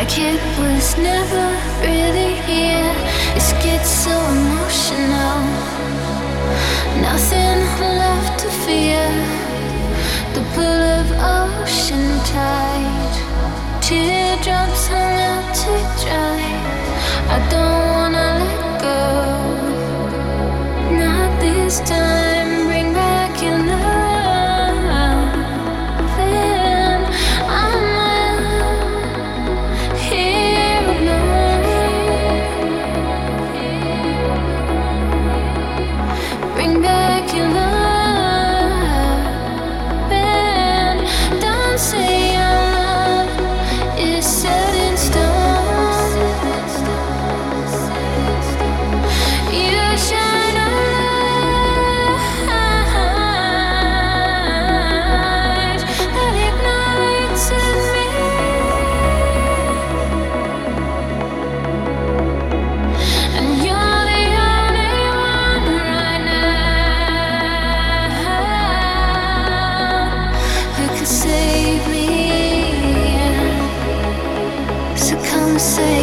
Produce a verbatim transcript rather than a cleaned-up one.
It was never really here. This gets so emotional. Nothing left to fear. The pull of ocean tide. Teardrops hung out to dry. I don't wanna let go. Not this time. Bring back your love. Then I'm bring back your love, and don't say our love is set in stone. You shine a light that ignites in me, and you're the only one right now who could save me. So come say